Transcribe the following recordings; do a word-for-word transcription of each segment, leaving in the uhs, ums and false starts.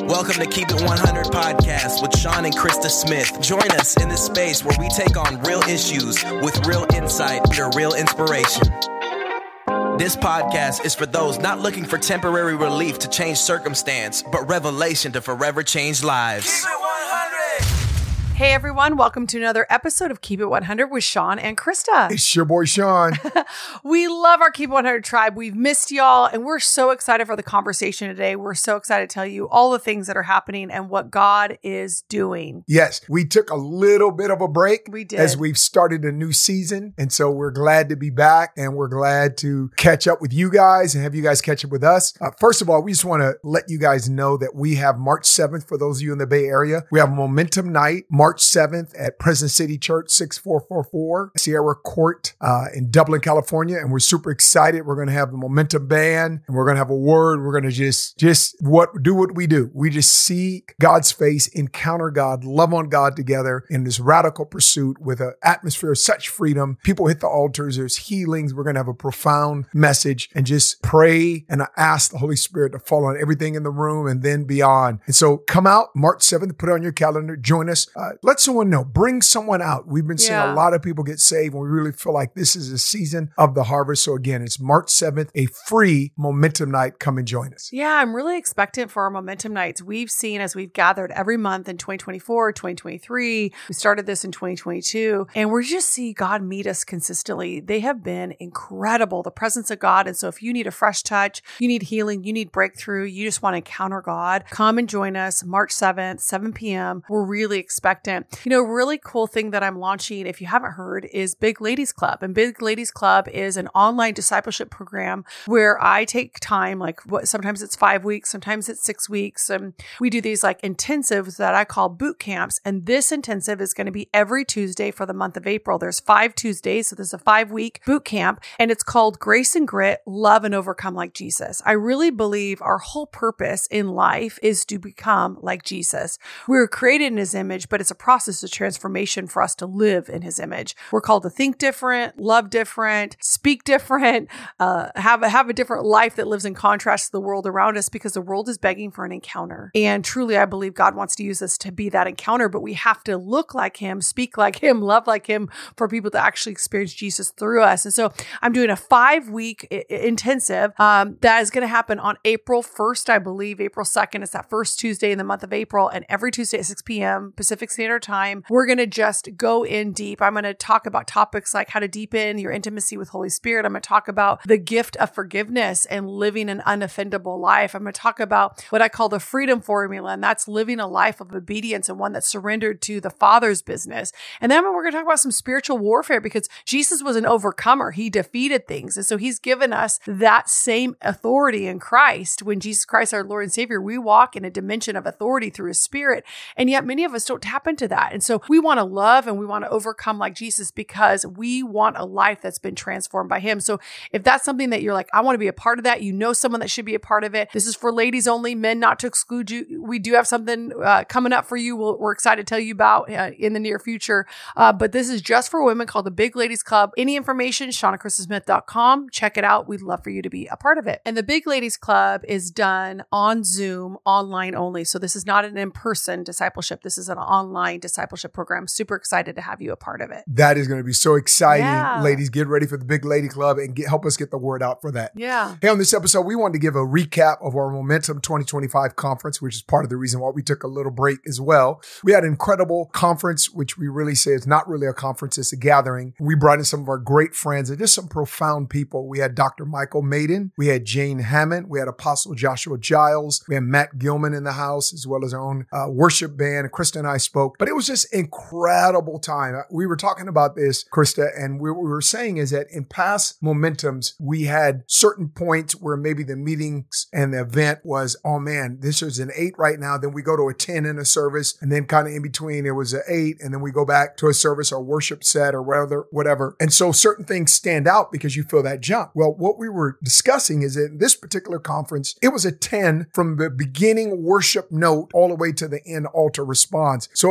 Welcome to Keep It one hundred Podcast with Sean and Krista Smith. Join us in this space where we take on real issues with real insight under real inspiration. This podcast is for those not looking for temporary relief to change circumstance, but revelation to forever change lives. Keep it one hundred. Hey everyone, welcome to another episode of Keep It one hundred with Sean and Krista. It's your boy Sean. We love our Keep It one hundred tribe. We've missed y'all and we're so excited for the conversation today. We're so excited to tell you all the things that are happening and what God is doing. Yes, we took a little bit of a break. We did. As we've started a new season. And so we're glad to be back and we're glad to catch up with you guys and have you guys catch up with us. Uh, first of all, we just want to let you guys know that we have March seventh for those of you in the Bay Area. We have Momentum Night, March seventh at Present City Church, six four four four Sierra Court uh, in Dublin, California. And we're super excited. We're going to have the Momentum Band and we're going to have a word. We're going to just, just what, do what we do. We just seek God's face, encounter God, love on God together in this radical pursuit with an atmosphere of such freedom. People hit the altars. There's healings. We're going to have a profound message and just pray and ask the Holy Spirit to fall on everything in the room and then beyond. And so come out March seventh, put it on your calendar, join us. Uh, let someone know, bring someone out. We've been seeing Yeah. a lot of people get saved and we really feel like this is a season of the harvest. So again, it's March seventh, a free Momentum Night. Come and join us. Yeah, I'm really expectant for our Momentum Nights. We've seen as we've gathered every month in twenty twenty-four, twenty twenty-three, we started this in twenty twenty-two, and we're just see God meet us consistently. They have been incredible, the presence of God. And so if you need a fresh touch, you need healing, you need breakthrough, you just want to encounter God, come and join us March seventh, seven p.m. We're really expectant. You know, a really cool thing that I'm launching, if you haven't heard, is Big Ladies Club. And Big Ladies Club is an online discipleship program where I take time, like what sometimes it's five weeks, sometimes it's six weeks. And we do these like intensives that I call boot camps. And this intensive is going to be every Tuesday for the month of April. There's five Tuesdays. So there's a five week boot camp and it's called Grace and Grit, Love and Overcome Like Jesus. I really believe our whole purpose in life is to become like Jesus. We were created in his image, but it's a process of transformation for us to live in his image. We're called to think different, love different, speak different, uh, have a, have a different life that lives in contrast to the world around us because the world is begging for an encounter. And truly, I believe God wants to use us to be that encounter, but we have to look like him, speak like him, love like him for people to actually experience Jesus through us. And so I'm doing a five week I- intensive um, that is going to happen on April first, I believe. April second is that first Tuesday in the month of April. And every Tuesday at six p.m. Pacific Standard Time, we're going to just go in deep. I'm going to talk about topics like how to deepen your intimacy with Holy Spirit. I'm going to talk about the gift of forgiveness and living an unoffendable life. I'm going to talk about what I call the freedom formula, and that's living a life of obedience and one that's surrendered to the Father's business. And then we're going to talk about some spiritual warfare because Jesus was an overcomer. He defeated things. And so he's given us that same authority in Christ. When Jesus Christ, our Lord and Savior, we walk in a dimension of authority through his Spirit. And yet many of us don't tap into that. And so we want to love and we want to overcome like Jesus because we want a life that's been transformed by him. So if that's something that you're like, I want to be a part of that, you know someone that should be a part of it. This is for ladies only, men not to exclude you. We do have something uh, coming up for you. We'll, we're excited to tell you about uh, in the near future. Uh, but this is just for women called the Big Ladies Club. Any information, sean and krista smith dot com. Check it out. We'd love for you to be a part of it. And the Big Ladies Club is done on Zoom, online only. So this is not an in-person discipleship. This is an online discipleship program. Super excited to have you a part of it. That is going to be so exciting. Yeah. Ladies, get ready for the Big Lady Club and get, help us get the word out for that. Yeah. Hey, on this episode, we wanted to give a recap of our Momentum twenty twenty-five conference, which is part of the reason why we took a little break as well. We had an incredible conference, which we really say is not really a conference, it's a gathering. We brought in some of our great friends and just some profound people. We had Doctor Michael Maiden, we had Jane Hammond, we had Apostle Joshua Giles, we had Matt Gilman in the house, as well as our own uh, worship band. Krista and I spoke, but it was just incredible time. We were talking about this, Krista, and we, what we were saying is that in past Momentums, we had certain points where maybe the meetings and the event was, oh man, this is an eight right now. Then we go to a ten in a service. And then kind of in between, it was an eight. And then we go back to a service or worship set or whatever, whatever. And so certain things stand out because you feel that jump. Well, what we were discussing is that in this particular conference, it was a ten from the beginning worship note all the way to the end altar response. So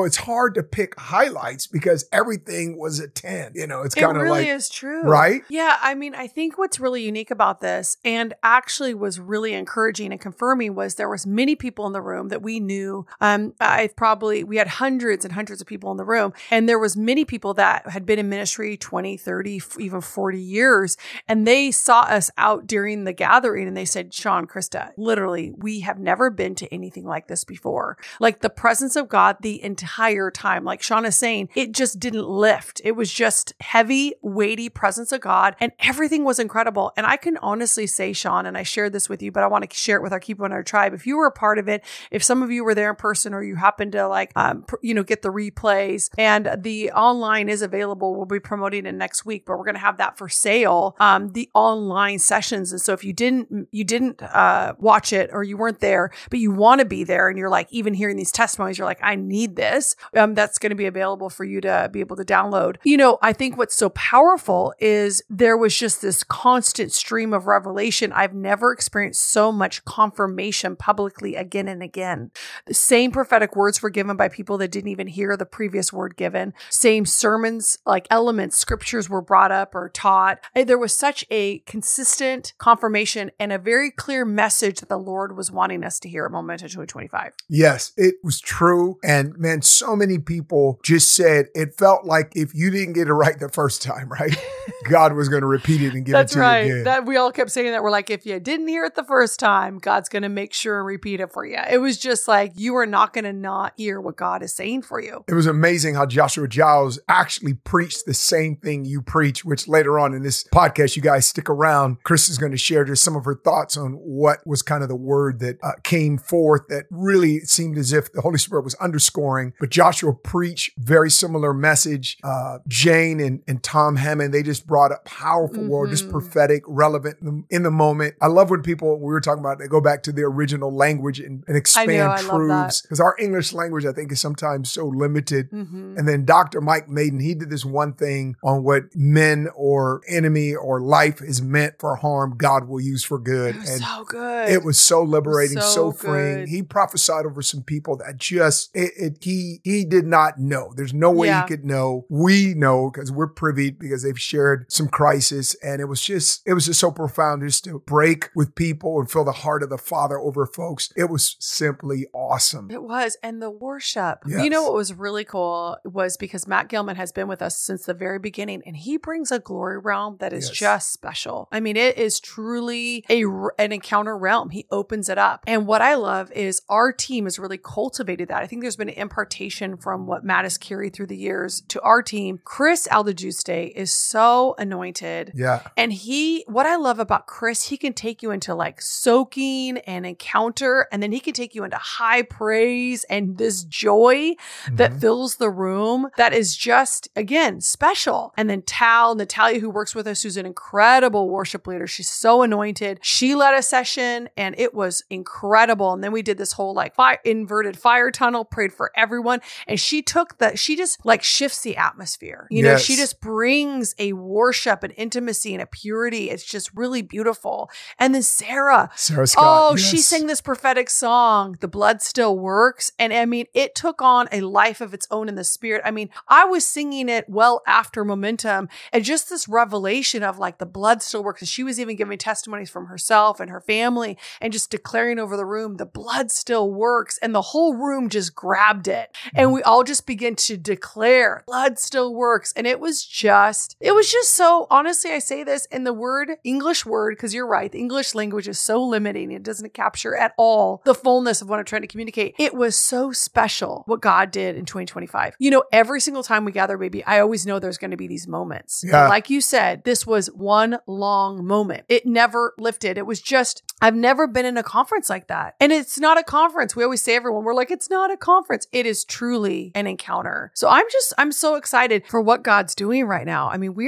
it's hard to pick highlights because everything was a ten. You know, it's It kind of really like, is true. right? Yeah. I mean, I think what's really unique about this and actually was really encouraging and confirming was there was many people in the room that we knew. Um, I probably, we had hundreds and hundreds of people in the room, and there was many people that had been in ministry twenty, thirty, even forty years. And they saw us out during the gathering and they said, Sean, Krista, literally, we have never been to anything like this before. Like the presence of God the entire time. Like Sean is saying, it just didn't lift. It was just heavy, weighty presence of God, and everything was incredible. And I can honestly say, Sean, and I shared this with you, but I want to share it with our Keep On Our Tribe. If you were a part of it, if some of you were there in person or you happened to like, um, pr- you know, get the replays, and the online is available. We'll be promoting it next week, but we're going to have that for sale. Um, the online sessions. And so if you didn't, you didn't, uh, watch it or you weren't there, but you want to be there and you're like, even hearing these testimonies, you're like, I need this. Um, that's going to be available for you to be able to download. You know, I think what's so powerful is there was just this constant stream of revelation. I've never experienced so much confirmation publicly again and again. The same prophetic words were given by people that didn't even hear the previous word given. Same sermons, like elements, scriptures were brought up or taught. There was such a consistent confirmation and a very clear message that the Lord was wanting us to hear at Momentum twenty twenty-five. Yes, it was true. And man, so many people just said it felt like if you didn't get it right the first time, right? God was going to repeat it and give That's it to right. you again. That we all kept saying that. We're like, if you didn't hear it the first time, God's going to make sure and repeat it for you. It was just like, you are not going to not hear what God is saying for you. It was amazing how Joshua Giles actually preached the same thing you preach, which later on in this podcast, you guys stick around. Chris is going to share just some of her thoughts on what was kind of the word that uh, came forth that really seemed as if the Holy Spirit was underscoring. But Joshua preached very similar message. Uh, Jane and, and Tom Hammond, they just brought a powerful Mm-hmm. word, just prophetic, relevant in the, in the moment. I love when people, we were talking about, they go back to the original language and, and expand I know, I love that. truths. Because our English language, I think, is sometimes so limited. Mm-hmm. And then Doctor Mike Maiden, he did this one thing on what men or enemy or life is meant for harm, God will use for good. It was And so good. it was so liberating, So so freeing. good. He prophesied over some people that just, it, it, he he did not know. There's no way Yeah. he could know. We know because we're privy because they've shared some crisis. And it was just, it was just so profound just to break with people and feel the heart of the Father over folks. It was simply awesome. It was. And the worship. Yes. You know what was really cool was because Matt Gilman has been with us since the very beginning, and he brings a glory realm that is Yes. just special. I mean, it is truly a an encounter realm. He opens it up. And what I love is our team has really cultivated that. I think there's been an impartation from what Matt has carried through the years to our team. Chris Aldajuste is so anointed. Yeah. And he, what I love about Chris, he can take you into like soaking and encounter, and then he can take you into high praise and this joy that Mhm. fills the room that is just, again, special. And then Tal, Natalia, who works with us, who's an incredible worship leader. She's so anointed. She led a session and it was incredible. And then we did this whole like fire, inverted fire tunnel, prayed for everyone. And she took the, she just like shifts the atmosphere. You know, Yes. she just brings a worship and intimacy and a purity. It's just really beautiful. And then Sarah, Sarah Scott. oh, she yes. sang this prophetic song, The Blood Still Works. And I mean, it took on a life of its own in the spirit. I mean, I was singing it well after Momentum, and just this revelation of like the blood still works. And she was even giving testimonies from herself and her family and just declaring over the room, the blood still works. And the whole room just grabbed it. And we all just began to declare, blood still works. And it was just, it was just so, honestly, I say this in the word, English word, because you're right. The English language is so limiting. It doesn't capture at all the fullness of what I'm trying to communicate. It was so special what God did in twenty twenty-five. You know, every single time we gather, baby, I always know there's going to be these moments. Yeah. But like you said, this was one long moment. It never lifted. It was just, I've never been in a conference like that. And it's not a conference. We always say everyone, we're like, it's not a conference. It is truly an encounter. So I'm just, I'm so excited for what God's doing right now. I mean, we're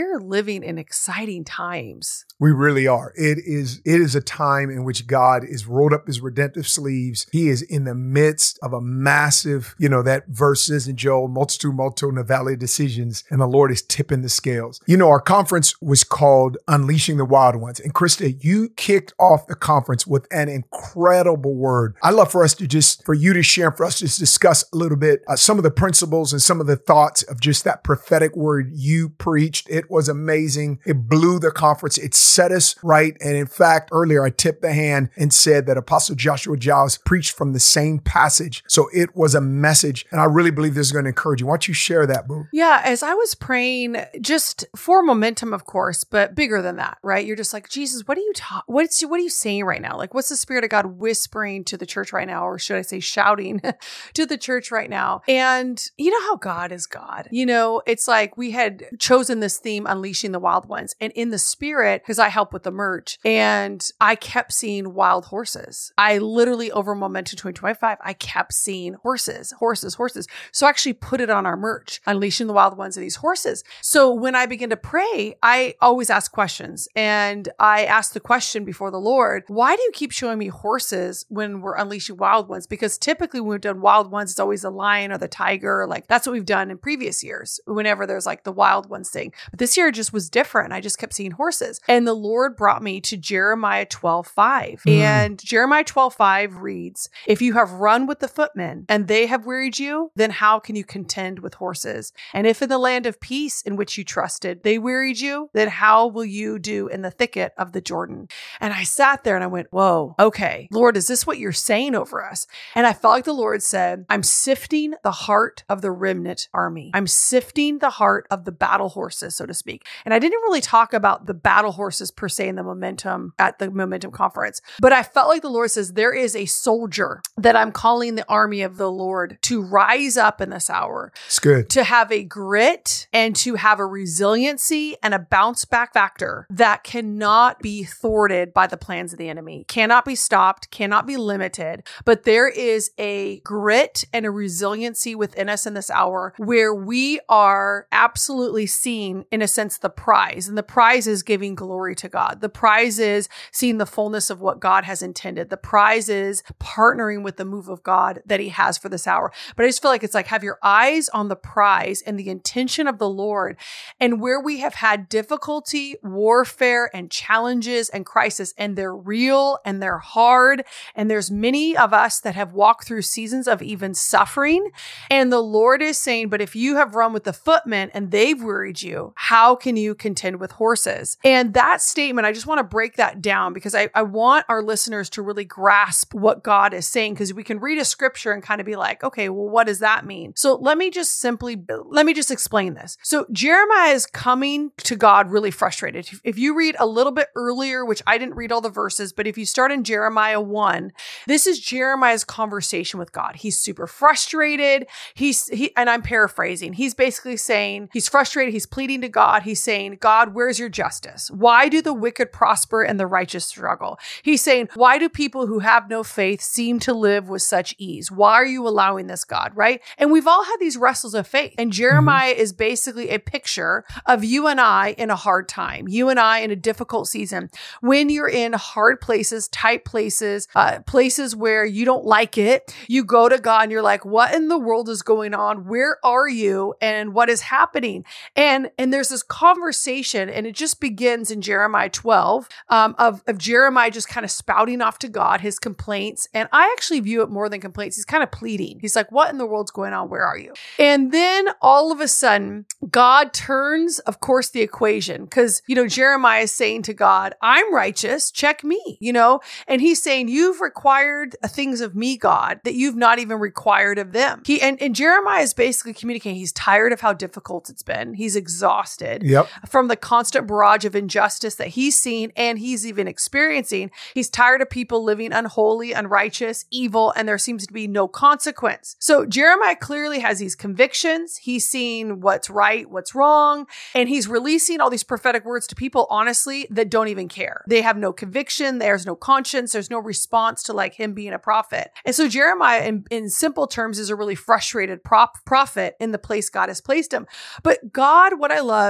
we're living in exciting times. We really are. It is, it is a time in which God is rolled up his redemptive sleeves. He is in the midst of a massive, you know, that verse says in Joel, multitude, multitude in the valley of decisions, and the Lord is tipping the scales. You know, our conference was called Unleashing the Wild Ones. And Krista, you kicked off the conference with an incredible word. I'd love for us to just, for you to share, for us to just discuss a little bit, uh, some of the principles and some of the thoughts of just that prophetic word you preached. It was amazing. It blew the conference. It set us right. And in fact, earlier I tipped the hand and said that Apostle Joshua Giles preached from the same passage. So it was a message. And I really believe this is going to encourage you. Why don't you share that, Boo? Yeah. As I was praying, just for momentum, of course, but bigger than that, right? You're just like, Jesus, what are you ta- what's what are you saying right now? Like, what's the Spirit of God whispering to the church right now? Or should I say shouting to the church right now? And you know how God is God. You know, it's like we had chosen this theme, Unleashing the Wild Ones. And in the Spirit, because I help with the merch, and I kept seeing wild horses. I literally, over Momentum twenty twenty-five, I kept seeing horses, horses, horses. So I actually put it on our merch, Unleashing the Wild Ones of these horses. So when I begin to pray, I always ask questions. And I asked the question before the Lord, why do you keep showing me horses when we're unleashing wild ones? Because typically when we've done wild ones, it's always the lion or the tiger. Like that's what we've done in previous years, whenever there's like the wild ones thing. But this year just was different. I just kept seeing horses. And the Lord brought me to Jeremiah twelve five. Mm. And Jeremiah twelve five reads, if you have run with the footmen and they have wearied you, then how can you contend with horses? And if in the land of peace in which you trusted, they wearied you, then how will you do in the thicket of the Jordan? And I sat there and I went, whoa, okay, Lord, is this what you're saying over us? And I felt like the Lord said, I'm sifting the heart of the remnant army. I'm sifting the heart of the battle horses, so to speak. And I didn't really talk about the battle horses per se in the momentum at the Momentum Conference, but I felt like the Lord says, there is a soldier that I'm calling the army of the Lord to rise up in this hour. It's good. To have a grit and to have a resiliency and a bounce back factor that cannot be thwarted by the plans of the enemy, cannot be stopped, cannot be limited. But there is a grit and a resiliency within us in this hour where we are absolutely seeing, in a sense, the prize. And the prize is giving glory to God. The prize is seeing the fullness of what God has intended. The prize is partnering with the move of God that he has for this hour. But I just feel like it's like, have your eyes on the prize and the intention of the Lord. And where we have had difficulty, warfare, and challenges and crisis, and they're real and they're hard. And there's many of us that have walked through seasons of even suffering. And the Lord is saying, but if you have run with the footmen and they've wearied you, how can you contend with horses? And that statement, I just want to break that down because I, I want our listeners to really grasp what God is saying, because we can read a scripture and kind of be like, okay, well, what does that mean? So let me just simply, let me just explain this. So Jeremiah is coming to God really frustrated. If you read a little bit earlier, which I didn't read all the verses, but if you start in Jeremiah one, this is Jeremiah's conversation with God. He's super frustrated. He's, he, and I'm paraphrasing. He's basically saying, he's frustrated. He's pleading to God. He's saying, God, where's your justice? Why do the wicked prosper and the righteous struggle? He's saying, why do people who have no faith seem to live with such ease? Why are you allowing this, God? Right? And we've all had these wrestles of faith. And Jeremiah mm-hmm. is basically a picture of you and I in a hard time, you and I in a difficult season. When you're in hard places, tight places, uh, places where you don't like it, you go to God and you're like, what in the world is going on? Where are you? And what is happening? And, and there's this conversation, and it just begins in Jeremiah twelve um, of, of Jeremiah just kind of spouting off to God his complaints. And I actually view it more than complaints. He's kind of pleading. He's like, what in the world's going on? Where are you? And then all of a sudden, God turns, of course, the equation, because, you know, Jeremiah is saying to God, I'm righteous, check me, you know, and he's saying, you've required things of me, God, that you've not even required of them. He and, and Jeremiah is basically communicating. He's tired of how difficult it's been. He's exhausted yep. from the constant barrage of injustice that he's seen and he's even experiencing. He's tired of people living unholy, unrighteous, evil, and there seems to be no consequence. So Jeremiah clearly has these convictions. He's seeing what's right, what's wrong, and he's releasing all these prophetic words to people, honestly, that don't even care. They have no conviction. There's no conscience. There's no response to like him being a prophet. And so Jeremiah, in, in simple terms, is a really frustrated prop prophet in the place God has placed him. But God, what I love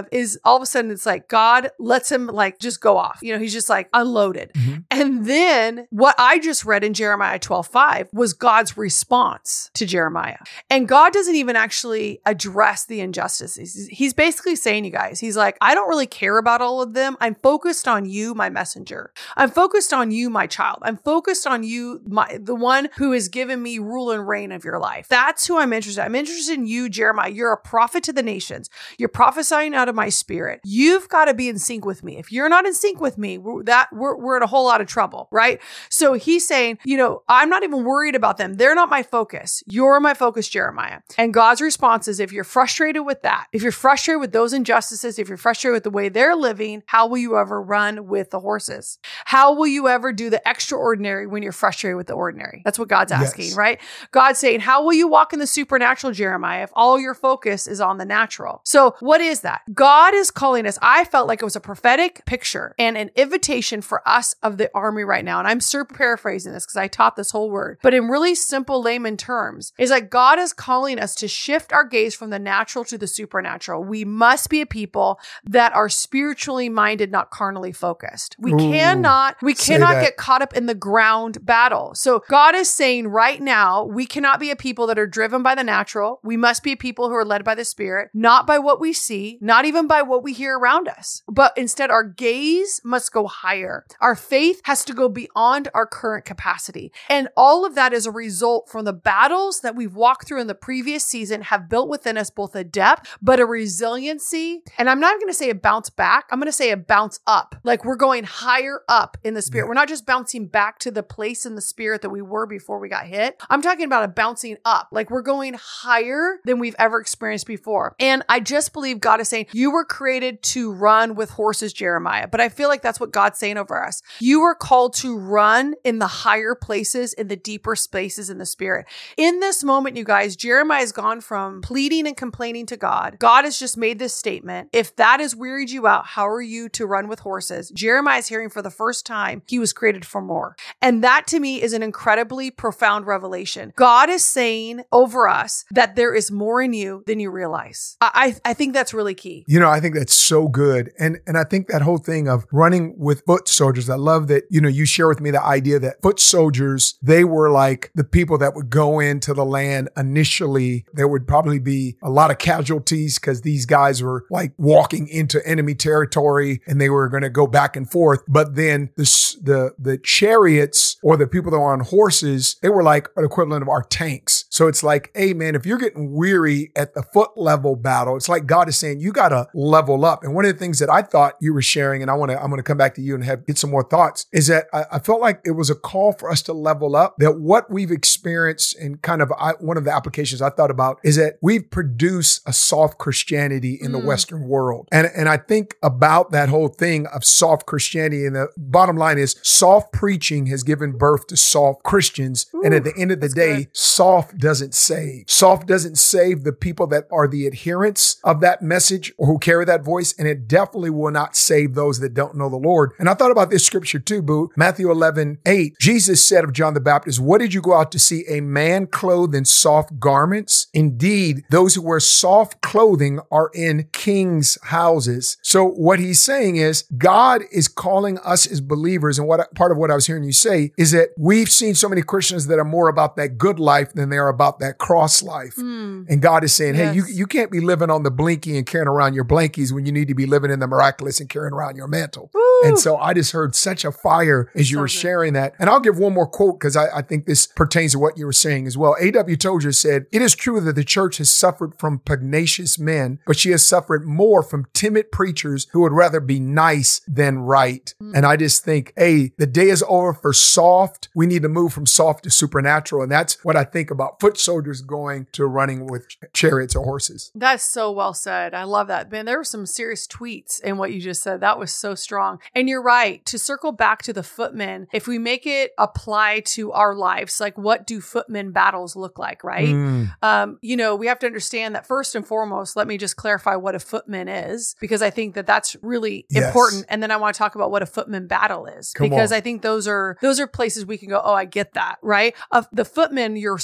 of is all of a sudden it's like God lets him like just go off. You know, he's just like unloaded. Mm-hmm. And then what I just read in Jeremiah twelve five was God's response to Jeremiah. And God doesn't even actually address the injustices. He's basically saying, you guys, he's like, I don't really care about all of them. I'm focused on you, my messenger. I'm focused on you, my child. I'm focused on you, my the one who has given me rule and reign of your life. That's who I'm interested in. I'm interested in you, Jeremiah. You're a prophet to the nations. You're prophesying out of my spirit. You've got to be in sync with me. If you're not in sync with me, we're, that we're, we're in a whole lot of trouble, right? So he's saying, you know, I'm not even worried about them. They're not my focus. You're my focus, Jeremiah. And God's response is, if you're frustrated with that, if you're frustrated with those injustices, if you're frustrated with the way they're living, how will you ever run with the horses? How will you ever do the extraordinary when you're frustrated with the ordinary? That's what God's asking, yes. right? God's saying, how will you walk in the supernatural, Jeremiah, if all your focus is on the natural? So what is that? God is calling us. I felt like it was a prophetic picture and an invitation for us of the army right now. And I'm super paraphrasing this because I taught this whole word, but in really simple layman terms, is like God is calling us to shift our gaze from the natural to the supernatural. We must be a people that are spiritually minded, not carnally focused. We Ooh, cannot, we cannot get caught up in the ground battle. So God is saying right now, we cannot be a people that are driven by the natural. We must be people who are led by the Spirit, not by what we see, not even by what we hear around us, but instead our gaze must go higher. Our faith has to go beyond our current capacity. And all of that is a result from the battles that we've walked through in the previous season have built within us both a depth, but a resiliency. And I'm not going to say a bounce back. I'm going to say a bounce up. Like we're going higher up in the Spirit. Yeah. We're not just bouncing back to the place in the Spirit that we were before we got hit. I'm talking about a bouncing up. Like we're going higher than we've ever experienced before. And I just believe God is saying, you were created to run with horses, Jeremiah. But I feel like that's what God's saying over us. You were called to run in the higher places, in the deeper spaces in the Spirit. In this moment, you guys, Jeremiah has gone from pleading and complaining to God. God has just made this statement. If that has wearied you out, how are you to run with horses? Jeremiah is hearing for the first time he was created for more. And that to me is an incredibly profound revelation. God is saying over us that there is more in you than you realize. I, I think that's really key. You know, I think that's so good. And, and I think that whole thing of running with foot soldiers, I love that, you know, you share with me the idea that foot soldiers, they were like the people that would go into the land initially. There would probably be a lot of casualties because these guys were like walking into enemy territory and they were going to go back and forth. But then the, the, the chariots or the people that were on horses, they were like an equivalent of our tanks. So it's like, hey man, if you're getting weary at the foot level battle, it's like God is saying, you got to level up. And one of the things that I thought you were sharing, and I want to, I'm going to come back to you and have, get some more thoughts, is that I, I felt like it was a call for us to level up, that what we've experienced and kind of I, one of the applications I thought about is that we've produced a soft Christianity in mm. the Western world. And, and I think about that whole thing of soft Christianity. And the bottom line is soft preaching has given birth to soft Christians. Ooh, and at the end of the day, good. soft doesn't save. Soft doesn't save the people that are the adherents of that message or who carry that voice. And it definitely will not save those that don't know the Lord. And I thought about this scripture too, Boo. Matthew eleven eight. Jesus said of John the Baptist, what did you go out to see? A man clothed in soft garments? Indeed, those who wear soft clothing are in kings' houses. So what he's saying is God is calling us as believers. And what part of what I was hearing you say is that we've seen so many Christians that are more about that good life than they are about that cross life. Mm. And God is saying, yes. hey, you, you can't be living on the blinky and carrying around your blankies when you need to be living in the miraculous and carrying around your mantle. Woo. And so I just heard such a fire as you so were sharing good. that. And I'll give one more quote because I, I think this pertains to what you were saying as well. A W Tozer said, it is true that the church has suffered from pugnacious men, but she has suffered more from timid preachers who would rather be nice than right. Mm. And I just think, hey, the day is over for soft. We need to move from soft to supernatural. And that's what I think about foot soldiers going to running with chariots or horses. That's so well said. I love that. Man, there were some serious tweets in what you just said. That was so strong. And you're right. To circle back to the footmen, if we make it apply to our lives, like what do footmen battles look like, right? Mm. Um, you know, we have to understand that first and foremost, let me just clarify what a footman is, because I think that that's really yes. important. And then I want to talk about what a footman battle is, Come because on. I think those are, those are places we can go, oh, I get that, right? Uh, the footman, you're so right.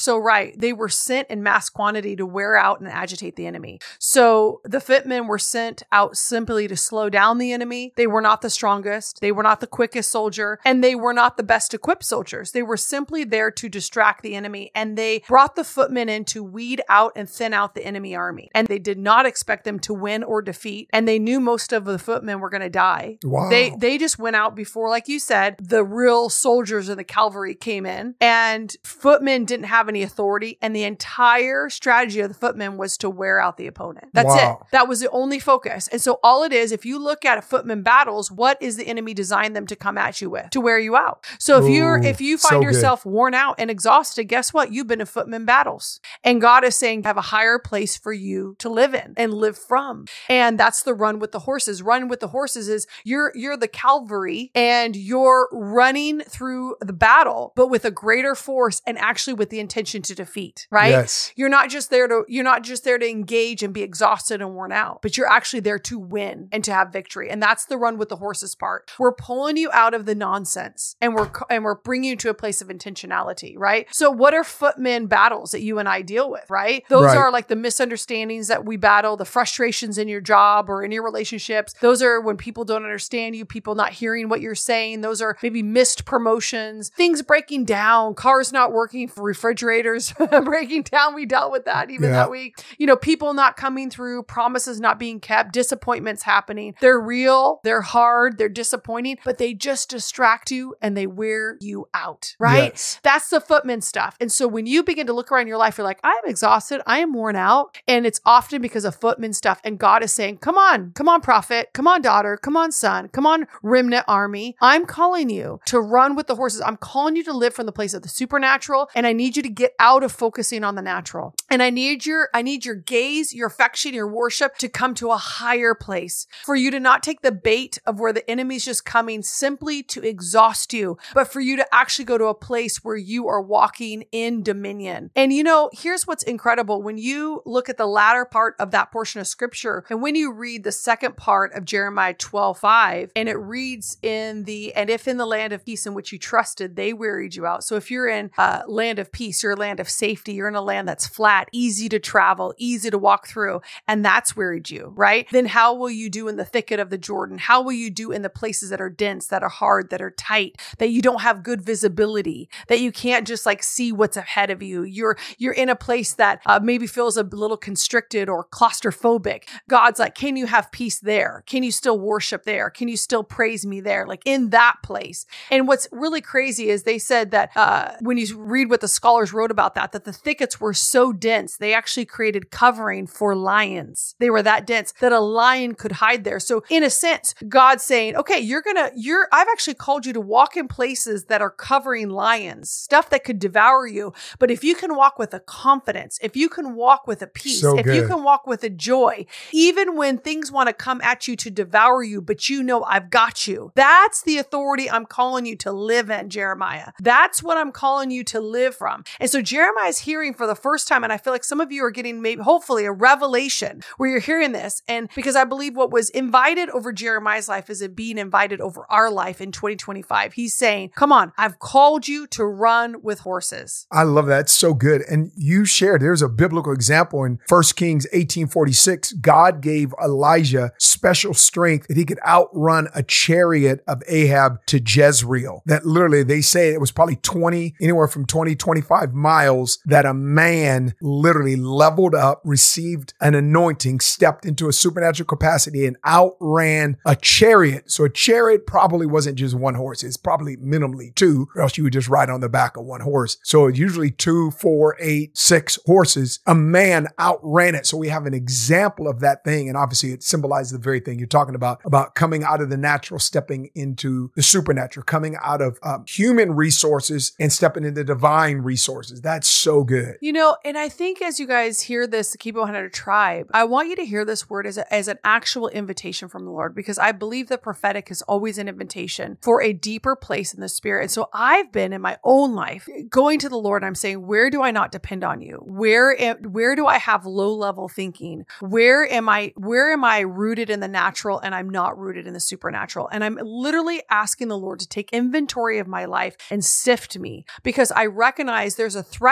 why they were sent in mass quantity to wear out and agitate the enemy. So the footmen were sent out simply to slow down the enemy. They were not the strongest. They were not the quickest soldier, and they were not the best equipped soldiers. They were simply there to distract the enemy, and they brought the footmen in to weed out and thin out the enemy army. And they did not expect them to win or defeat, and they knew most of the footmen were going to die. Wow. They they just went out before, like you said, the real soldiers of the cavalry came in, and footmen didn't have any authority, and the entire strategy of the footmen was to wear out the opponent. That's Wow. it. That was the only focus. And so all it is, if you look at footmen battles, what is the enemy designed them to come at you with? To wear you out. So if Ooh, you're if you find so yourself worn out and exhausted, guess what? You've been in footmen battles. And God is saying, I have a higher place for you to live in and live from. And that's the run with the horses. Run with the horses is you're you're the cavalry, and you're running through the battle, but with a greater force and actually with the intention to defeat, right? Yes. You're not just there to you're not just there to engage and be exhausted and worn out, but you're actually there to win and to have victory. And that's the run with the horses part. We're pulling you out of the nonsense, and we're and we're bringing you to a place of intentionality, right? So what are footmen battles that you and I deal with, right? Those Right. are like the misunderstandings that we battle, the frustrations in your job or in your relationships. Those are when people don't understand you, people not hearing what you're saying. Those are maybe missed promotions, things breaking down, cars not working, for refrigerators breaking down. We dealt with that even Yeah. that week. You know, people not coming through, promises not being kept, disappointments happening. They're real, they're hard, they're disappointing, but they just distract you and they wear you out, right? Yes. That's the footman stuff. And so when you begin to look around your life, you're like, I am exhausted. I am worn out. And it's often because of footman stuff. And God is saying, come on, come on, prophet, come on, daughter, come on, son, come on, remnant army. I'm calling you to run with the horses. I'm calling you to live from the place of the supernatural. And I need you to get out of focusing on the natural. And I need your, I need your gaze, your affection, your worship to come to a higher place, for you to not take the bait of where the enemy's just coming simply to exhaust you, but for you to actually go to a place where you are walking in dominion. And you know, here's what's incredible. When you look at the latter part of that portion of scripture, and when you read the second part of Jeremiah twelve five, and it reads in the, and if in the land of peace in which you trusted, they wearied you out. So if you're in a land of peace, you're a land of safety, you're in a land that's flat, easy to travel, easy to walk through, and that's wearied you, right? Then how will you do in the thicket of the Jordan? How will you do in the places that are dense, that are hard, that are tight, that you don't have good visibility, that you can't just like see what's ahead of you? You're, you're in a place that uh, maybe feels a little constricted or claustrophobic. God's like, can you have peace there? Can you still worship there? Can you still praise me there? Like in that place. And what's really crazy is they said that uh, when you read what the scholars wrote about that, that the thickets were so dense, they actually created covering for lions. They were that dense that a lion could hide there. So in a sense, God's saying, okay, you're going to, you're, I've actually called you to walk in places that are covering lions, stuff that could devour you. But if you can walk with a confidence, if you can walk with a peace, So if you good. can walk with a joy, even when things want to come at you to devour you, but you know, I've got you. That's the authority I'm calling you to live in, Jeremiah. That's what I'm calling you to live from. And so Jeremiah is hearing for the first time, and I feel like some of you are getting maybe, hopefully, a revelation where you're hearing this. And because I believe what was invited over Jeremiah's life is it being invited over our life in twenty twenty-five. He's saying, come on, I've called you to run with horses. I love that. It's so good. And you shared, there's a biblical example in First Kings eighteen forty-six. God gave Elijah special strength that he could outrun a chariot of Ahab to Jezreel. That literally, they say it was probably twenty, anywhere from twenty, twenty-five miles, that a man literally leveled up, received an anointing, stepped into a supernatural capacity and outran a chariot. So a chariot probably wasn't just one horse. It's probably minimally two, or else you would just ride on the back of one horse. So usually two, four, eight, six horses. A man outran it. So we have an example of that thing. And obviously it symbolizes the very thing you're talking about, about coming out of the natural, stepping into the supernatural, coming out of um, human resources and stepping into divine resources. That's so good. You know, and I think as you guys hear this, the Keep It one hundred Tribe, I want you to hear this word as, a, as an actual invitation from the Lord, because I believe the prophetic is always an invitation for a deeper place in the spirit. And so I've been in my own life going to the Lord and I'm saying, where do I not depend on you? Where, am, where do I have low level thinking? Where am I, where am I rooted in the natural and I'm not rooted in the supernatural? And I'm literally asking the Lord to take inventory of my life and sift me, because I recognize there's a threshold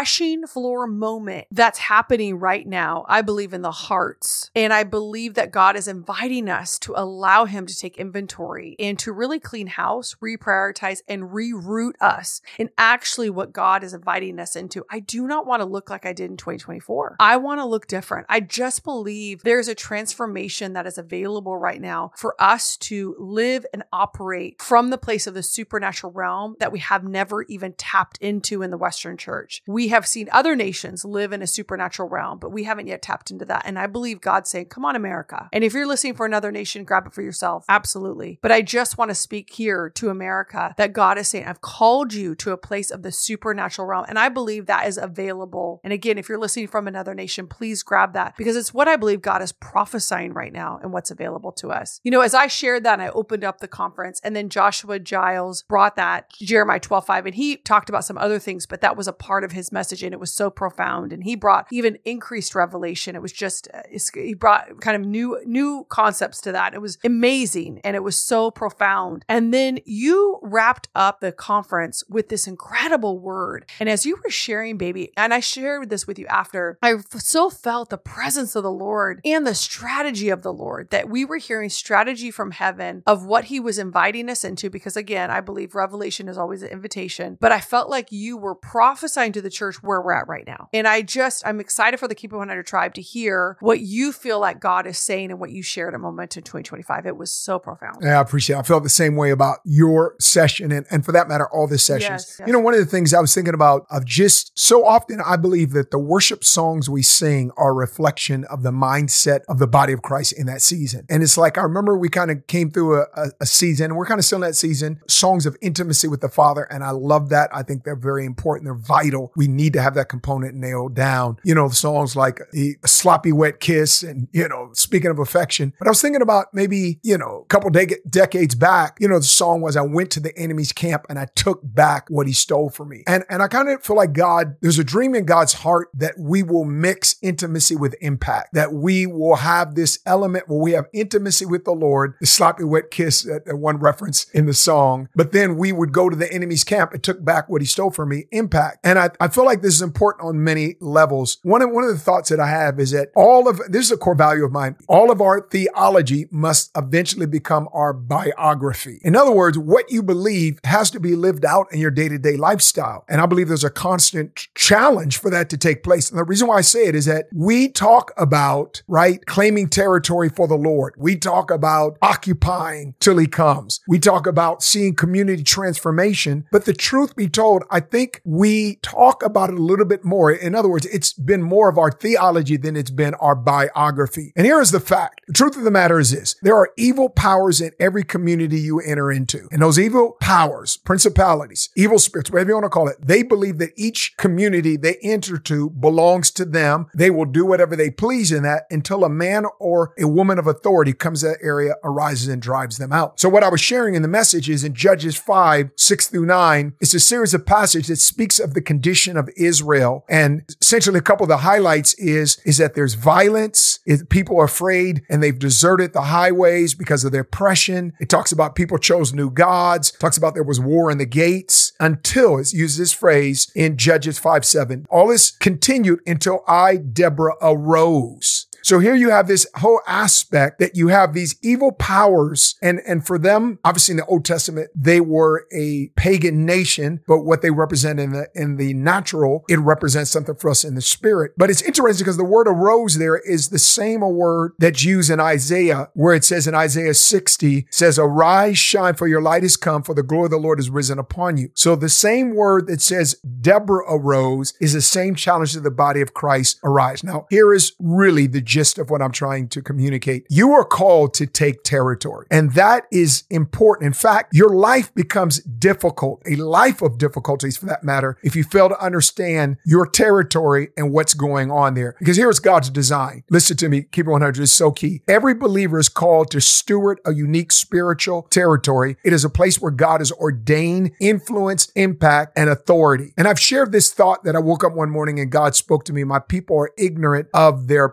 threshing floor moment that's happening right now, I believe, in the hearts. And I believe that God is inviting us to allow him to take inventory and to really clean house, reprioritize, and reroute us in actually what God is inviting us into. I do not want to look like I did in twenty twenty-four. I want to look different. I just believe there's a transformation that is available right now for us to live and operate from the place of the supernatural realm that we have never even tapped into in the Western church. We have seen other nations live in a supernatural realm, but we haven't yet tapped into that. And I believe God's saying, come on, America. And if you're listening for another nation, grab it for yourself. Absolutely. But I just want to speak here to America that God is saying, I've called you to a place of the supernatural realm. And I believe that is available. And again, if you're listening from another nation, please grab that because it's what I believe God is prophesying right now and what's available to us. You know, as I shared that and I opened up the conference, and then Joshua Giles brought that Jeremiah twelve five, and he talked about some other things, but that was a part of his message and it was so profound. And he brought even increased revelation. It was just, he brought kind of new, new concepts to that. It was amazing and it was so profound. And then you wrapped up the conference with this incredible word. And as you were sharing, baby, and I shared this with you after, I so felt the presence of the Lord and the strategy of the Lord, that we were hearing strategy from heaven of what he was inviting us into. Because again, I believe revelation is always an invitation, but I felt like you were prophesying to the church where we're at right now. And I just, I'm excited for the Keep It one hundred tribe to hear what you feel like God is saying and what you shared at Momentum twenty twenty-five. It was so profound. Yeah, I appreciate it. I felt the same way about your session and, and for that matter, all the sessions. Yes, yes. You know, one of the things I was thinking about of just so often, I believe that the worship songs we sing are a reflection of the mindset of the body of Christ in that season. And it's like, I remember we kind of came through a, a, a season, and we're kind of still in that season, songs of intimacy with the Father. And I love that. I think they're very important. They're vital. We need to have that component nailed down. You know, songs like the Sloppy Wet Kiss and, you know, Speaking of Affection. But I was thinking about maybe, you know, a couple de- decades back, you know, the song was, I went to the enemy's camp and I took back what he stole from me. And, and I kind of feel like God, there's a dream in God's heart that we will mix intimacy with impact, that we will have this element where we have intimacy with the Lord, the sloppy wet kiss, that, that one reference in the song, but then we would go to the enemy's camp and took back what he stole from me, impact. And I, I feel like this is important on many levels. One of, one of the thoughts that I have is that all of, this is a core value of mine, all of our theology must eventually become our biography. In other words, what you believe has to be lived out in your day-to-day lifestyle. And I believe there's a constant challenge for that to take place. And the reason why I say it is that we talk about, right, claiming territory for the Lord. We talk about occupying till he comes. We talk about seeing community transformation. But the truth be told, I think we talk about it a little bit more. In other words, it's been more of our theology than it's been our biography. And here is the fact. The truth of the matter is this. There are evil powers in every community you enter into. And those evil powers, principalities, evil spirits, whatever you want to call it, they believe that each community they enter to belongs to them. They will do whatever they please in that until a man or a woman of authority comes to that area, arises and drives them out. So what I was sharing in the message is in Judges five, six through nine, it's a series of passages that speaks of the condition of Israel. And essentially a couple of the highlights is, is that there's violence, is people are afraid and they've deserted the highways because of their oppression. It talks about people chose new gods, talks about there was war in the gates until, it uses this phrase in Judges five, seven. All this continued until I, Deborah, arose. So here you have this whole aspect that you have these evil powers. And, and for them, obviously in the Old Testament, they were a pagan nation, but what they represent in the, in the natural, it represents something for us in the spirit. But it's interesting because the word arose there is the same word that's used in Isaiah, where it says in Isaiah sixty, says, arise, shine, for your light is come, for the glory of the Lord is risen upon you. So the same word that says Deborah arose is the same challenge to the body of Christ, arise. Now, here is really the gist of what I'm trying to communicate. You are called to take territory, and that is important. In fact, your life becomes difficult, a life of difficulties for that matter, if you fail to understand your territory and what's going on there. Because here's God's design. Listen to me. Keep it one hundred is so key. Every believer is called to steward a unique spiritual territory. It is a place where God has ordained influence, impact, and authority. And I've shared this thought that I woke up one morning and God spoke to me. My people are ignorant of their place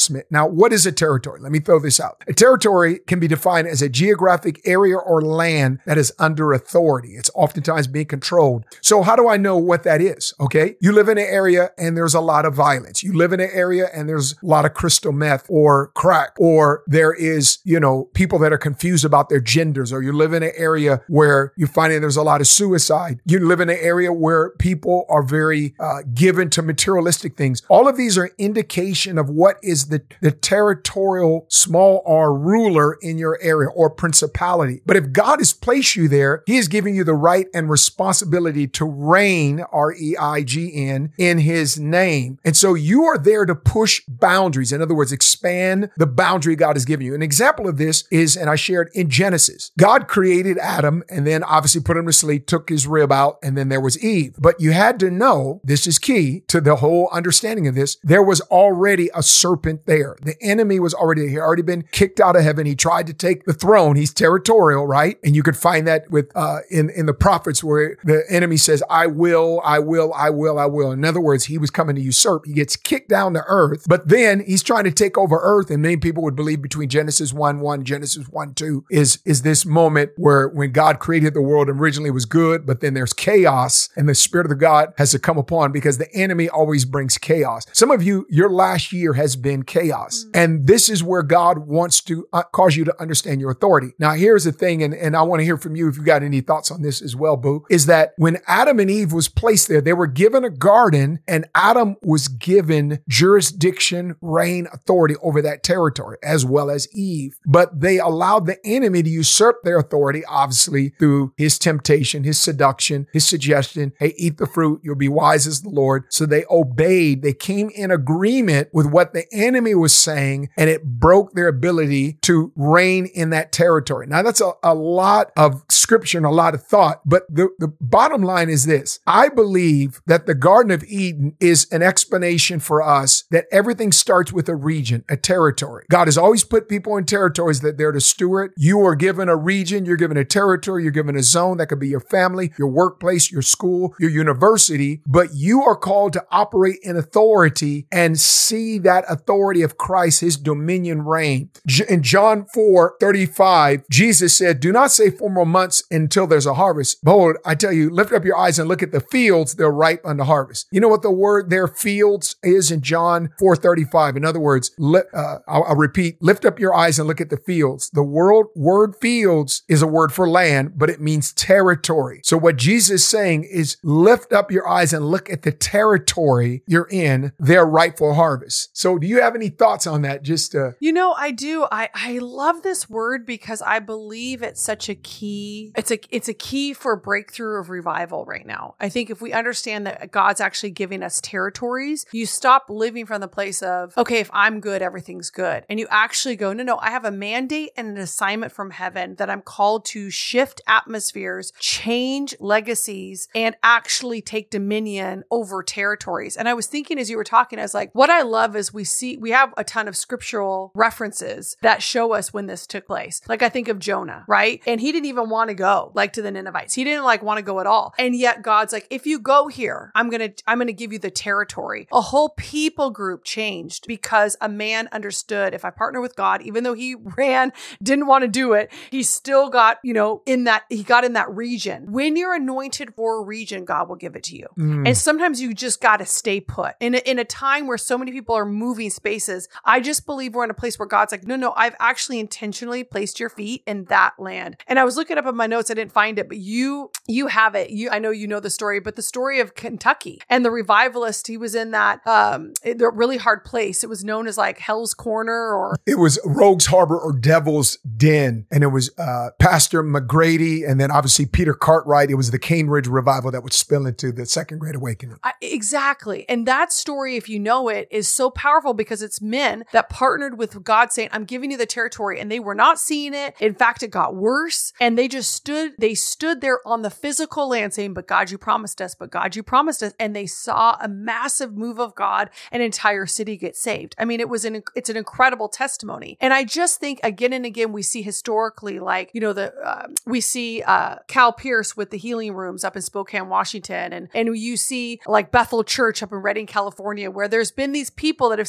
Smith. Now, what is a territory? Let me throw this out. A territory can be defined as a geographic area or land that is under authority. It's oftentimes being controlled. So how do I know what that is? Okay. You live in an area and there's a lot of violence. You live in an area and there's a lot of crystal meth or crack, or there is, you know, people that are confused about their genders, or you live in an area where you find there's a lot of suicide. You live in an area where people are very uh, given to materialistic things. All of these are indication of what is the, the territorial small r ruler in your area or principality. But if God has placed you there, he is giving you the right and responsibility to reign, R E I G N, in his name. And so you are there to push boundaries. In other words, expand the boundary God has given you. An example of this is, and I shared in Genesis, God created Adam and then obviously put him to sleep, took his rib out, and then there was Eve. But you had to know, this is key to the whole understanding of this, there was already a serpent there. The enemy was already, he had already been kicked out of heaven. He tried to take the throne. He's territorial, right? And you could find that with, uh, in, in the prophets where the enemy says, I will, I will, I will, I will. In other words, he was coming to usurp. He gets kicked down to earth, but then he's trying to take over earth. And many people would believe between Genesis one, one, Genesis one, two is, is this moment where when God created the world originally was good, but then there's chaos and the Spirit of the God has to come upon because the enemy always brings chaos. Some of you, your last year has been chaos. Mm-hmm. And this is where God wants to uh, cause you to understand your authority. Now, here's the thing, and, and I want to hear from you if you got any thoughts on this as well, Boo, is that when Adam and Eve was placed there, they were given a garden and Adam was given jurisdiction, reign, authority over that territory, as well as Eve. But they allowed the enemy to usurp their authority, obviously, through his temptation, his seduction, his suggestion, hey, eat the fruit, you'll be wise as the Lord. So they obeyed. They came in agreement with what the enemy was saying, and it broke their ability to reign in that territory. Now, that's a, a lot of scripture and a lot of thought, but the, the bottom line is this. I believe that the Garden of Eden is an explanation for us that everything starts with a region, a territory. God has always put people in territories that they're to steward. You are given a region, you're given a territory, you're given a zone that could be your family, your workplace, your school, your university, but you are called to operate in authority and see that authority of Christ, his dominion reign. In John four thirty-five, Jesus said, do not say four more months until there's a harvest. Behold, I tell you, lift up your eyes and look at the fields, they're ripe unto harvest. You know what the word there, fields, is in John four thirty-five? In other words, li- uh, I'll, I'll repeat, lift up your eyes and look at the fields. The word, word fields is a word for land, but it means territory. So what Jesus is saying is lift up your eyes and look at the territory you're in, their rightful harvest. So do you have any thoughts on that? Just uh, You know, I do. I, I love this word because I believe it's such a key. It's a, it's a key for a breakthrough of revival right now. I think if we understand that God's actually giving us territories, you stop living from the place of, okay, if I'm good, everything's good. And you actually go, no, no, I have a mandate and an assignment from heaven that I'm called to shift atmospheres, change legacies, and actually take dominion over territories. And I was thinking as you were talking, I was like, what I love is we see, we have a ton of scriptural references that show us when this took place. Like I think of Jonah, right? And he didn't even want to go like to the Ninevites. He didn't like want to go at all. And yet God's like, if you go here, I'm going to, I'm going to give you the territory. A whole people group changed because a man understood if I partner with God, even though he ran, didn't want to do it, he still got, you know, in that, he got in that region. When you're anointed for a region, God will give it to you. Mm. And sometimes you just got to stay put. In a, in a time where so many people are moving spaces, I just believe we're in a place where God's like, no, no, I've actually intentionally placed your feet in that land. And I was looking up in my notes, I didn't find it, but you, you have it. You, I know you know the story, but the story of Kentucky and the revivalist, he was in that, um, the really hard place. It was known as like Hell's Corner, or it was Rogues Harbor or Devil's Den. And it was, uh, Pastor McGrady and then obviously Peter Cartwright. It was the Cane Ridge revival that would spill into the Second Great Awakening. I, exactly. And that story, if you know it, is so powerful because it's men that partnered with God saying, I'm giving you the territory, and they were not seeing it. In fact, it got worse, and they just stood, they stood there on the physical land saying, but God, you promised us, but God, you promised us. And they saw a massive move of God, an entire city get saved. I mean, it was an, it's an incredible testimony. And I just think again and again, we see historically, like, you know, the, uh, we see, uh, Cal Pierce with the healing rooms up in Spokane, Washington. And, and you see like Bethel Church up in Redding, California, where there's been these people that have said, no,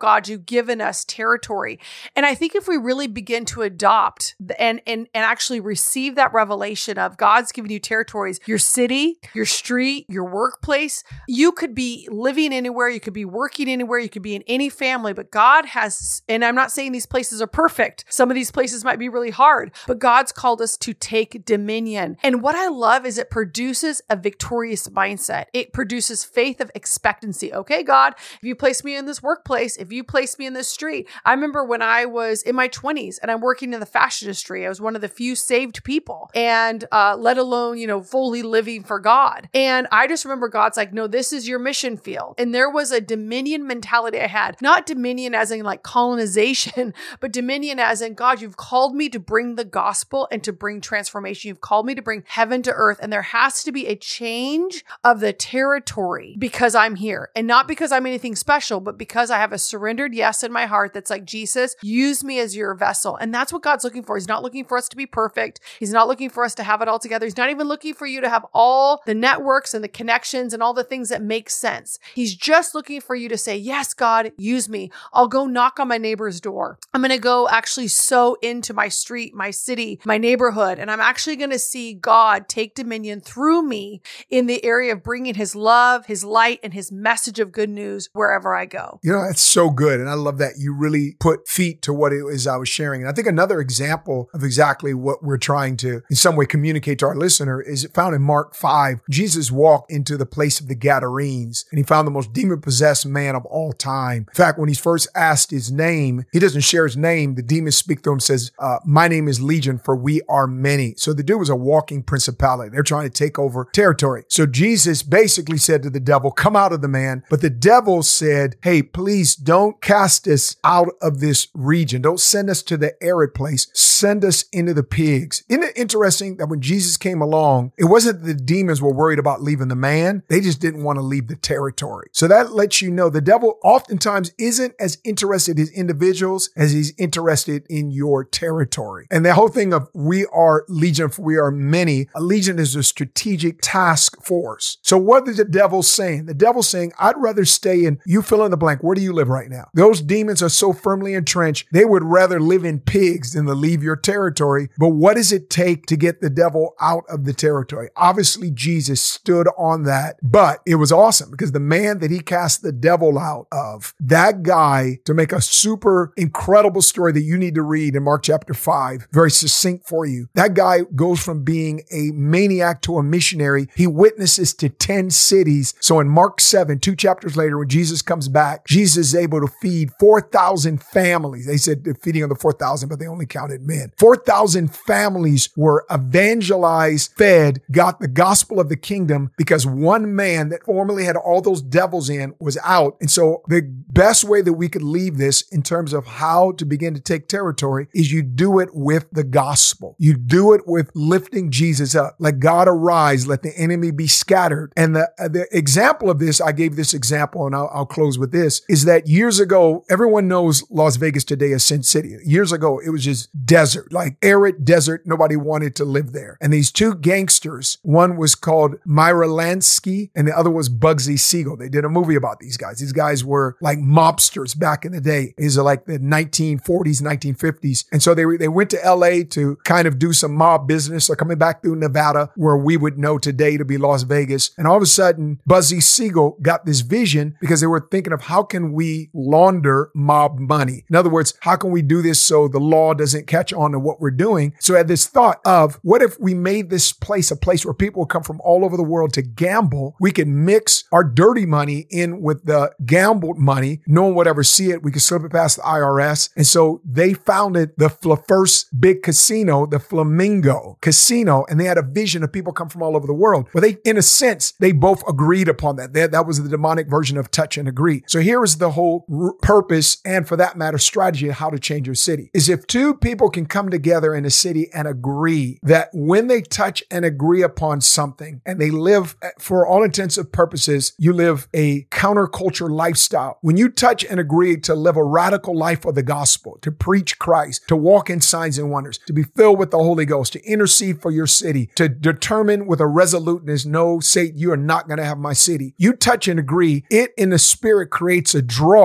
God, you've given us territory. And I think if we really begin to adopt and, and, and actually receive that revelation of God's given you territories, your city, your street, your workplace, you could be living anywhere, you could be working anywhere, you could be in any family, but God has, and I'm not saying these places are perfect. Some of these places might be really hard, but God's called us to take dominion. And what I love is it produces a victorious mindset. It produces faith of expectancy. Okay, God, if you place me in this workplace, if you place me in this street, I remember when I was in my twenties and I'm working in the fashion industry, I was one of the few saved people and uh, let alone, you know, fully living for God. And I just remember God's like, no, this is your mission field. And there was a dominion mentality I had, not dominion as in like colonization, but dominion as in God, you've called me to bring the gospel and to bring transformation. You've called me to bring heaven to earth. And there has to be a change of the territory because I'm here and not because I'm anything special, but because I have a surrendered yes in my heart that's like, Jesus, use me as your vessel. And that's what God's looking for. He's not looking for us to be perfect. He's not looking for us to have it all together. He's not even looking for you to have all the networks and the connections and all the things that make sense. He's just looking for you to say, yes, God, use me. I'll go knock on my neighbor's door. I'm going to go actually sow into my street, my city, my neighborhood. And I'm actually going to see God take dominion through me in the area of bringing his love, his light, and his message of good news wherever I go. You know, that's so good. And I love that you really put feet to what it is I was sharing. And I think another example of exactly what we're trying to in some way communicate to our listener is found in Mark five. Jesus walked into the place of the Gadarenes and he found the most demon-possessed man of all time. In fact, when he's first asked his name, he doesn't share his name. The demons speak to him, says, uh, my name is Legion, for we are many. So the dude was a walking principality. They're trying to take over territory. So Jesus basically said to the devil, come out of the man. But the devil said, hey, please don't cast us out of this region. Don't send us to the arid place. Send us into the pigs. Isn't it interesting that when Jesus came along, it wasn't that the demons were worried about leaving the man. They just didn't want to leave the territory. So that lets you know the devil oftentimes isn't as interested in individuals as he's interested in your territory. And the whole thing of we are legion, for we are many. A legion is a strategic task force. So what is the devil saying? The devil's saying, I'd rather stay in, you fill in the blank. Where do you live right now? Those demons are so firmly entrenched. They would rather live in pigs than to leave your territory. But what does it take to get the devil out of the territory? Obviously, Jesus stood on that, but it was awesome because the man that he cast the devil out of, that guy, to make a super incredible story that you need to read in Mark chapter five, very succinct for you. That guy goes from being a maniac to a missionary. He witnesses to ten cities. So in Mark seven, two chapters later, when Jesus comes back, Jesus is able to feed four thousand families. They said they're feeding on the four thousand, but they only counted men. four thousand families were evangelized, fed, got the gospel of the kingdom because one man that formerly had all those devils in was out. And so the best way that we could leave this in terms of how to begin to take territory is you do it with the gospel. You do it with lifting Jesus up. Let God arise. Let the enemy be scattered. And the, the example of this, I gave this example and I'll, I'll close with this, is that years ago, everyone knows Las Vegas today as Sin City. Years ago, it was just desert, like arid desert. Nobody wanted to live there. And these two gangsters, one was called Myra Lansky and the other was Bugsy Siegel. They did a movie about these guys. These guys were like mobsters back in the day. These are like the nineteen forties, nineteen fifties. And so they, they went to L A to kind of do some mob business. They're coming back through Nevada, where we would know today to be Las Vegas. And all of a sudden, Bugsy Siegel got this vision because they were thinking of how can we launder mob money? In other words, how can we do this so the law doesn't catch on to what we're doing? So I had this thought of what if we made this place a place where people would come from all over the world to gamble? We could mix our dirty money in with the gambled money. No one would ever see it. We could slip it past the I R S. And so they founded the first big casino, the Flamingo Casino, and they had a vision of people come from all over the world. Well, they, in a sense, they both agreed upon that. They, that was the demonic version of touch and agree. So here is the whole r- purpose and, for that matter, strategy of how to change your city. Is if two people can come together in a city and agree that when they touch and agree upon something and they live, for all intents and purposes, you live a counterculture lifestyle. When you touch and agree to live a radical life of the gospel, to preach Christ, to walk in signs and wonders, to be filled with the Holy Ghost, to intercede for your city, to determine with a resoluteness, no, Satan, you are not going to have my city. You touch and agree. It in the spirit creates a draw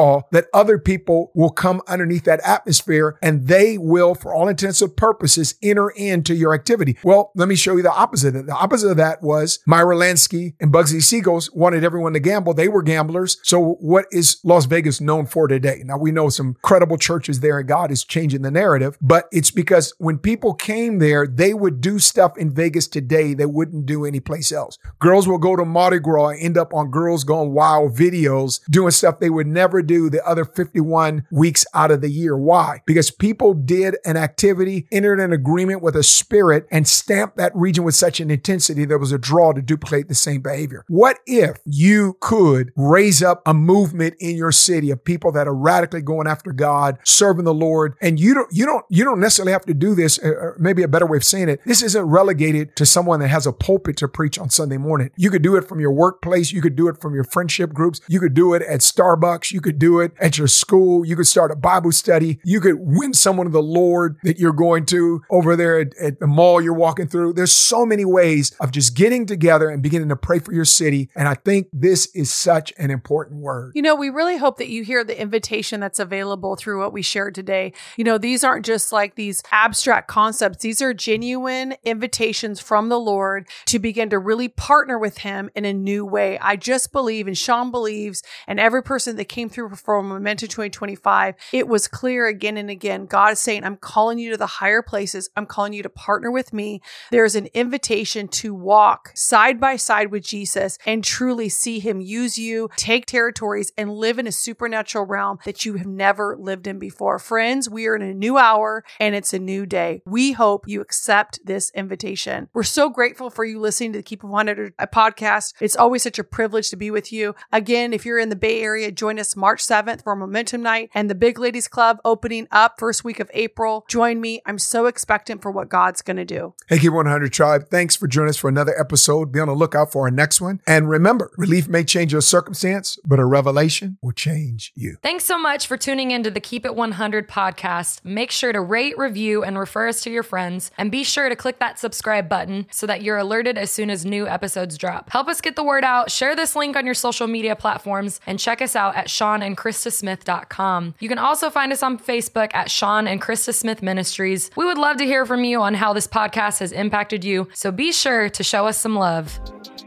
draw that other people will come underneath that atmosphere and they will, for all intents and purposes, enter into your activity. Well, let me show you the opposite. The opposite of that was Myra Lansky and Bugsy Siegels wanted everyone to gamble. They were gamblers. So what is Las Vegas known for today? Now, we know some credible churches there and God is changing the narrative, but it's because when people came there, they would do stuff in Vegas today they wouldn't do anyplace else. Girls will go to Mardi Gras and end up on Girls Gone Wild videos doing stuff they would never do the other fifty-one weeks out of the year. Why? Because people did an activity, entered an agreement with a spirit, and stamped that region with such an intensity there was a draw to duplicate the same behavior. What if you could raise up a movement in your city of people that are radically going after God, serving the Lord, and you don't, you don't, you don't necessarily have to do this, or maybe a better way of saying it, this isn't relegated to someone that has a pulpit to preach on Sunday morning. You could do it from your workplace. You could do it from your friendship groups. You could do it at Starbucks. You could do it at your school. You could start a Bible study. You could win someone to the Lord that you're going to over there at, at the mall you're walking through. There's so many ways of just getting together and beginning to pray for your city. And I think this is such an important word. You know, we really hope that you hear the invitation that's available through what we shared today. You know, these aren't just like these abstract concepts. These are genuine invitations from the Lord to begin to really partner with him in a new way. I just believe, and Sean believes, and every person that came through for Momentum twenty twenty-five, it was clear again and again. God is saying, I'm calling you to the higher places. I'm calling you to partner with me. There's an invitation to walk side by side with Jesus and truly see him use you, take territories, and live in a supernatural realm that you have never lived in before. Friends, we are in a new hour and it's a new day. We hope you accept this invitation. We're so grateful for you listening to the Keep It one hundred podcast. It's always such a privilege to be with you. Again, if you're in the Bay Area, join us March seventh for Momentum Night and the Big Ladies Club opening up first week of April. Join me. I'm so expectant for what God's going to do. Hey, Keep It one hundred Tribe. Thanks for joining us for another episode. Be on the lookout for our next one. And remember, relief may change your circumstance, but a revelation will change you. Thanks so much for tuning into the Keep It one hundred podcast. Make sure to rate, review, and refer us to your friends. And be sure to click that subscribe button so that you're alerted as soon as new episodes drop. Help us get the word out. Share this link on your social media platforms and check us out at sean and krista smith dot com. You can also find us on Facebook at Sean and Krista Smith Ministries. We would love to hear from you on how this podcast has impacted you, so be sure to show us some love.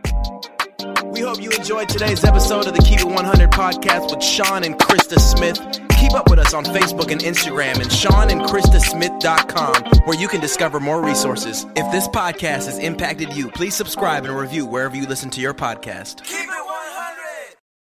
We hope you enjoyed today's episode of the Keep It one hundred podcast with Sean and Krista Smith. Keep up with us on Facebook and Instagram and sean and krista smith dot com, where you can discover more resources. If this podcast has impacted you, please subscribe and review wherever you listen to your podcast. Keep it